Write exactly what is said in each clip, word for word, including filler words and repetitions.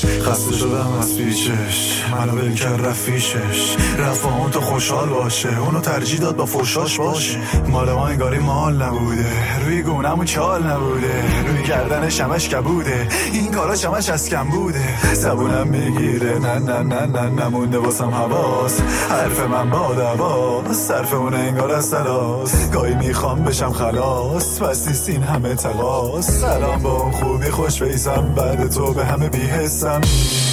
خسته شدم از پیچش، منو ول کرد رفیشش، رفت با اون تو خوشحال باشه، اونو ترجیح داد با فوشاش باشه. مال ما انگاری مال نبوده، روی گونمون چال نبوده، روی گردنش همش کبوده، این کارا همش از کم بوده. زبونم میگیره نه نه نه نه نمونده واسم حواس، حرف من با دواس، صرف اون انگار از سلاس. گاهی میخوام بشم خلاص، بس نیست این همه تقاس. سلام با اون خوبی خوش بیسم، بعد تو به همه بیحسم.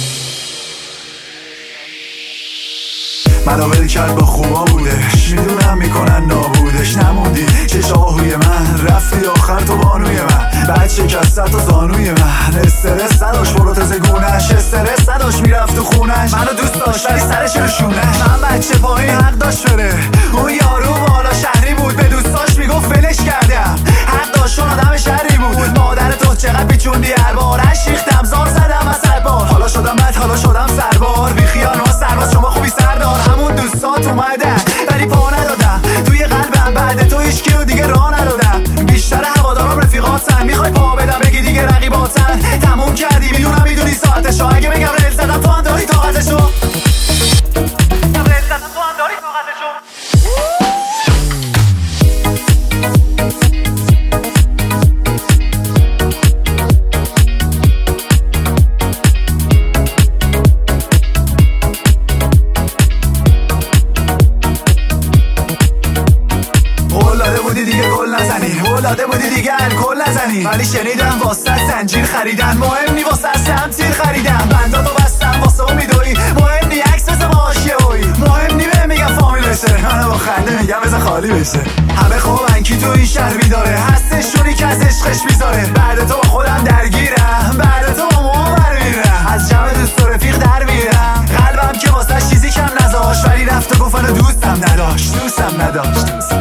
منو ول کرد با خوبا بودش، میدونم میکنن نابودش. نموندی چش آهوی من، رفتی آخر تو بانوی من، بعد شکست تو زانوی من. استرس نداشت پروتز گونش، استرس نداشت میرفت تو خونش. منو دوست داشت ولی سرش رو شونش. من بچه پایین حق داشت بره، اون یارو بالا شهری بود، به دوستاش میگفت ولش کردم، حق داشت اون آدم شهری بود. مادر تو چقدر بیچوندی هر بارش، ریختم زار زدم از هر بار. حالا شدم بد حالا شدم سربار، بی خیال ما سرباز شما خوبی سردار. همون دوستات اومدن ولی پا ندادم توی قلبم، بعد تو هیچ کیو دیگه راه ندادم. بیشتر هوادارم رفیقاتن، میخوای پا بدم بگی دیگه رقیباتن. تموم کردی میدونم میدونی ساعتشو، اگه بگم ریل زدم تو هم داری طاقتشو، ریل زدم تو هم داری طاقتشو. دیگه گل نزنی، اولاده بودی دیگه الکل نزنی، ولی شنیدم واسه زنجیر خریدن، مهم نی واسه سمتیر خریدن. بنداتو بستم واسه امیدویی، مهم نی عکس بزه با آشیه‌ای، مهم نی به میگم فامیل بشه، منو با خنده میگم بزه خالی بشه. همه خوابن کی تو این شهر بیداره، هستشونی که از عشقش بیزاره. بعد تو با خودم درگیرم، بعد تو با موها برمیرم، از جمع دوست و رفیق در میرم. قلبم که واسه چیزی کم نذاشت، ولی رفت و گفت دوستم نداشت، دوستم نداشت، دوستم.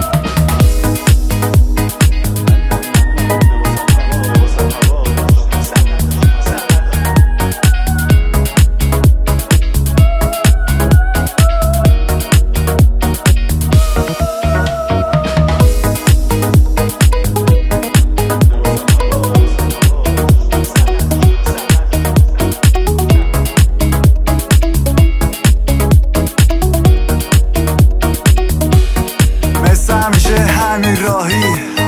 همیشه همین راهی،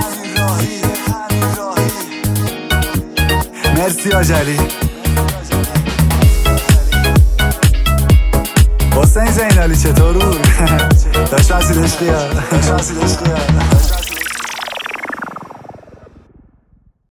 مرسی آجلی. حسین زینالی چطور بود؟ داشت مسیل عشقی ها